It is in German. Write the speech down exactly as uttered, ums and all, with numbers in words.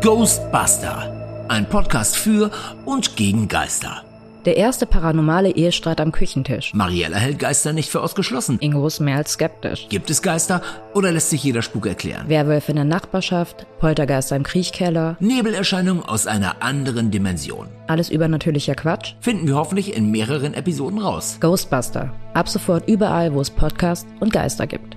Ghostbuster, ein Podcast für und gegen Geister. Der erste paranormale Ehestreit am Küchentisch. Mariella hält Geister nicht für ausgeschlossen. Ingo ist mehr als skeptisch. Gibt es Geister oder lässt sich jeder Spuk erklären? Werwölfe in der Nachbarschaft, Poltergeister im Kriechkeller. Nebelerscheinungen aus einer anderen Dimension. Alles übernatürlicher Quatsch? Finden wir hoffentlich in mehreren Episoden raus. Ghostbuster. Ab sofort überall, wo es Podcasts und Geister gibt.